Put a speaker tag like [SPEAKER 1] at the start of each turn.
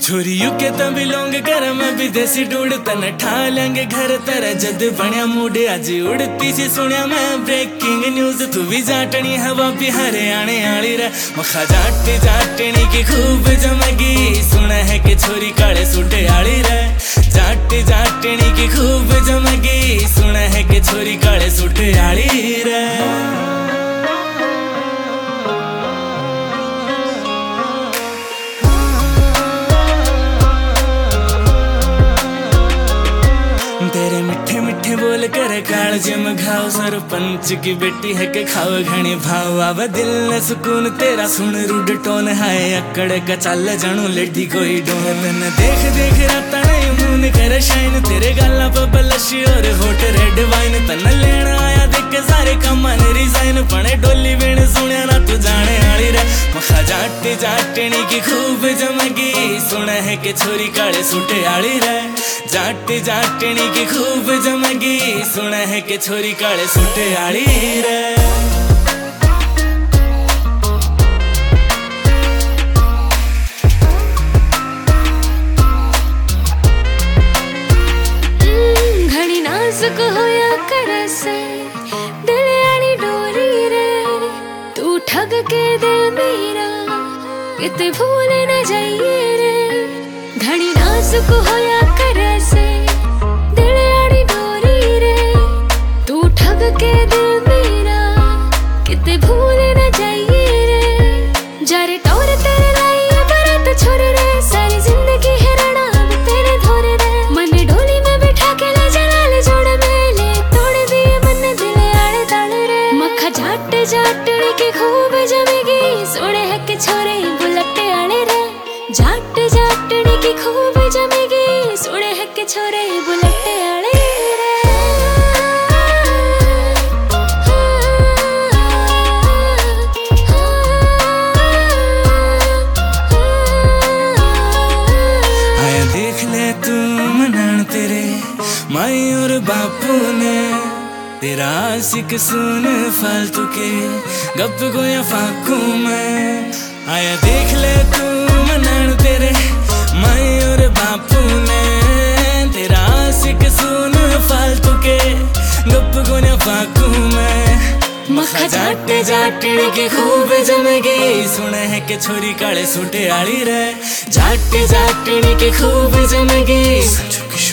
[SPEAKER 1] छोरी यूके तो बिलोंग कर मैं विदेशी ढूंढ तन ठा लेंगे घर तेरा जद बनिया मूड आज उड़ती सी सुनिया मैं ब्रेकिंग न्यूज तू भी जाटनी हवा भी हरियाणे आली रे मखा जाटी जाटनी की खूब जमगी सुना है कि छोरी काले सूटे आली रे जाटी जाटनी की खूब जमगी सुना है कि छोरी काले सूटे आली रे। तेरे मिठे मिठे बोल कर काल जिम घाव सरपंच की बेटी है के खाव घनी भाव आवा दिल न सुकून तेरा सुन रूड टोन हाय अकड़ का चल जानू लेडी कोई डोन तन देख देख राता नहीं मून कर शाइन तेरे गाला पे बलशी और होट रेड वाइन तन लेना आया देख के सारे कमान रिजाइन पने डोली वेण सुने ना तू जाने आली रे मखा जाटी जाटनी की खूब जमगी सुना है कि छोरी काले सूटे आली रे जाटी जाटनी की खूब जमगी सुना है कि छोरी काले सूटे आली रे।
[SPEAKER 2] घड़ी नाजुक होया करे से दिल आली डोरी रे तू ठग के दे मेरा किते भूल न जाइए रे घड़ी नाजुक होया करे से दिल आली डोरी रे तू ठग के दे मेरा किते भूल न जाइए रे जारे टोर तेरे लाई बरत छोरे रे सारी जिंदगी है रणा अब तेरे धोरे रे मन डोली में बिठा के ले जलाल जोड़ मेले तोड़ दिए मन दिल आड़े ताले रे मक्खा जाट जाटनी की खूब जमेगी सोने है के छोरे बुलट्टे आले रे जाट जाटनी की खूब जमेगी सोने है के छोरे बुलट्टे आले रे।
[SPEAKER 1] आया देख ले तू मनान तेरे माई और बापू ने तेरा आशिक सुन फालतू के गप गोया फाकू मैं आया देख ले तू मनान तेरे माई और बापू ने तेरा आशिक सुन फालतू के गप गोया फाकू मैं मखा जाटे जाटनी की खूब जमगी सुना है कि छोरी काले सूटे आली रे जाटे जाटनी की खूब जमगी।